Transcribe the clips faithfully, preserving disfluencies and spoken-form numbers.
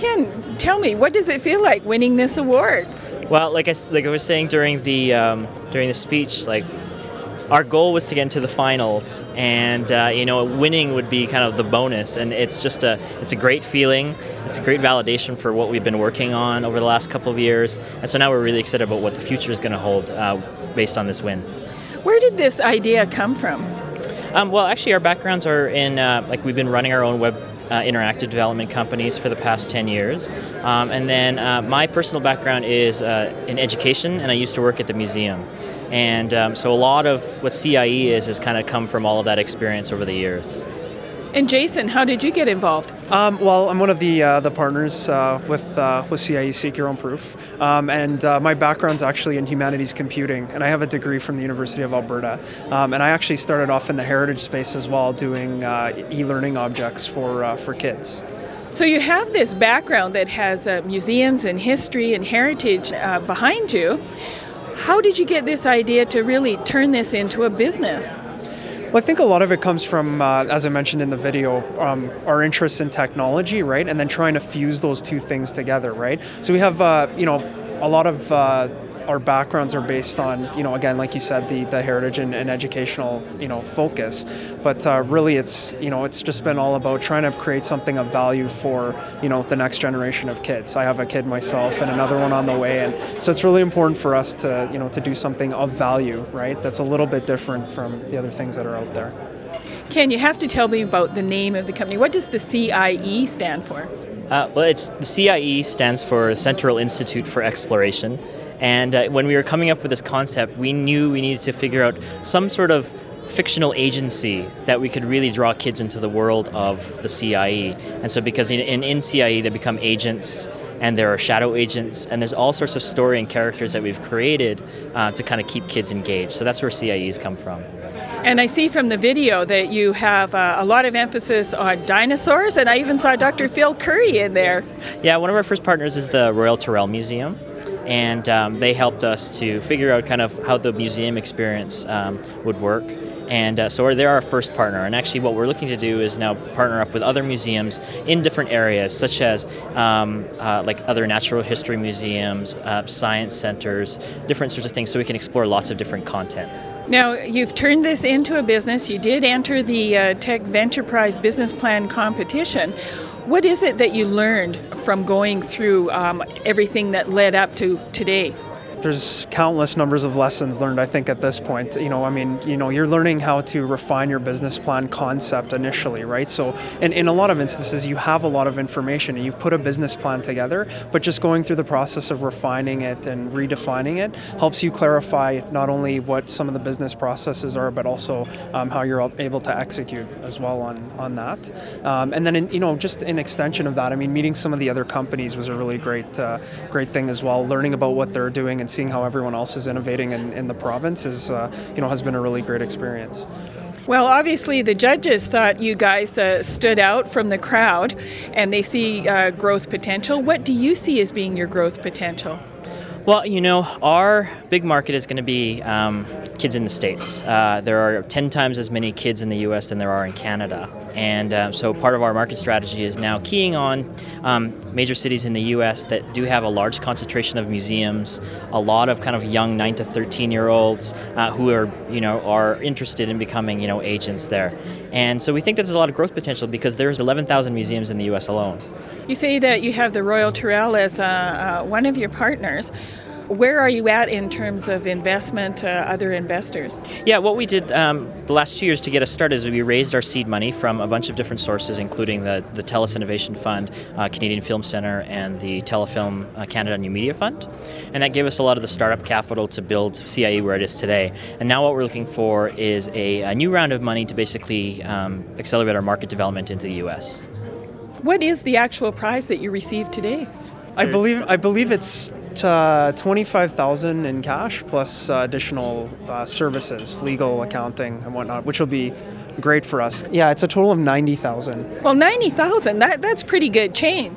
Ken, tell me, what does it feel like winning this award? Well, like I, s- like I was saying during the um, during the speech, like our goal was to get into the finals, and uh, you know, winning would be kind of the bonus. And it's just a it's a great feeling. It's a great validation for what we've been working on over the last couple of years. And so now we're really excited about what the future is going to hold uh, based on this win. Where did this idea come from? Um, well, actually, our backgrounds are in uh, like we've been running our own web. Uh, interactive development companies for the past ten years. Um, and then uh, my personal background is uh, in education, and I used to work at the museum. And um, so a lot of what C I E is has kind of come from all of that experience over the years. And Jason, how did you get involved? Um, well, I'm one of the uh, the partners uh, with uh, with C I E Seek Your Own Proof, um, and uh, my background's actually in humanities computing, and I have a degree from the University of Alberta. Um, and I actually started off in the heritage space as well, doing uh, e-learning objects for uh, for kids. So you have this background that has uh, museums and history and heritage uh, behind you. How did you get this idea to really turn this into a business? Well, I think a lot of it comes from, uh, as I mentioned in the video, um, our interest in technology, right? And then trying to fuse those two things together, right? So we have, uh, you know, a lot of uh, our backgrounds are based on, you know, again, like you said, the, the heritage and, and educational, you know, focus. But uh, really, it's, you know, it's just been all about trying to create something of value for, you know, the next generation of kids. I have a kid myself and another one on the way, and so it's really important for us to, you know, to do something of value, right? That's a little bit different from the other things that are out there. Ken, you have to tell me about the name of the company. What does the C I E stand for? Uh, well, it's the C I E stands for Central Institute for Exploration. And uh, when we were coming up with this concept, we knew we needed to figure out some sort of fictional agency that we could really draw kids into the world of the C I E. And so because in, in, in C I E they become agents, and there are shadow agents, and there's all sorts of story and characters that we've created uh, to kind of keep kids engaged. So that's where C I Es come from. And I see from the video that you have uh, a lot of emphasis on dinosaurs, and I even saw Doctor Phil Curry in there. Yeah, one of our first partners is the Royal Tyrrell Museum. And um, they helped us to figure out kind of how the museum experience um, would work. And uh, so they're our first partner. And actually what we're looking to do is now partner up with other museums in different areas, such as um, uh, like other natural history museums, uh, science centers, different sorts of things, so we can explore lots of different content. Now, you've turned this into a business. You did enter the uh, Tech Venture Prize Business Plan competition. What is it that you learned from going through um, everything that led up to today? There's countless numbers of lessons learned, I think, at this point. You know, I mean, you know, you're learning how to refine your business plan concept initially, right? So in, in a lot of instances, you have a lot of information and you've put a business plan together, but just going through the process of refining it and redefining it helps you clarify not only what some of the business processes are, but also um, how you're able to execute as well on, on that. Um, and then, in, you know, just in extension of that, I mean, meeting some of the other companies was a really great, uh, great thing as well. Learning about what they're doing and seeing how everyone else is innovating in, in the province is, uh, you know, has been a really great experience. Well, obviously the judges thought you guys uh, stood out from the crowd, and they see uh, growth potential. What do you see as being your growth potential? Well, you know, our big market is going to be um, kids in the States. Uh, there are ten times as many kids in the U S than there are in Canada. And uh, so part of our market strategy is now keying on um, major cities in the U S that do have a large concentration of museums, a lot of kind of young nine to thirteen year olds uh, who are, you know, are interested in becoming, you know, agents there. And so we think that there's a lot of growth potential because there's eleven thousand museums in the U S alone. You say that you have the Royal Tyrrell as uh, uh, one of your partners. Where are you at in terms of investment, uh, other investors? Yeah, what we did um, the last two years to get us started is we raised our seed money from a bunch of different sources, including the, the TELUS Innovation Fund, uh, Canadian Film Centre, and the Telefilm uh, Canada New Media Fund. And that gave us a lot of the startup capital to build C I E where it is today. And now what we're looking for is a, a new round of money to basically um, accelerate our market development into the U S. What is the actual prize that you received today? I believe I believe it's uh, twenty-five thousand dollars in cash plus uh, additional uh, services, legal, accounting, and whatnot, which will be great for us. Yeah, it's a total of ninety thousand dollars. Well, ninety thousand dollars, that, that's pretty good change.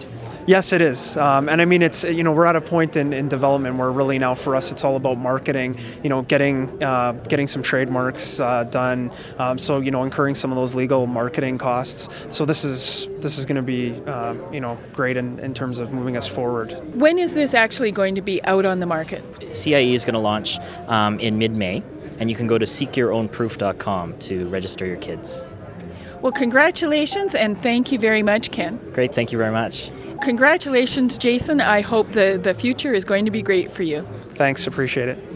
Yes, it is. Um, and I mean, it's, you know, we're at a point in, in development where really now for us, it's all about marketing, you know, getting uh, getting some trademarks uh, done. Um, so, you know, incurring some of those legal marketing costs. So this is this is going to be, uh, you know, great in, in terms of moving us forward. When is this actually going to be out on the market? C I E is going to launch um, in mid-May, and you can go to seek your own proof dot com to register your kids. Well, congratulations, and thank you very much, Ken. Great, thank you very much. Congratulations, Jason. I hope the, the future is going to be great for you. Thanks, appreciate it.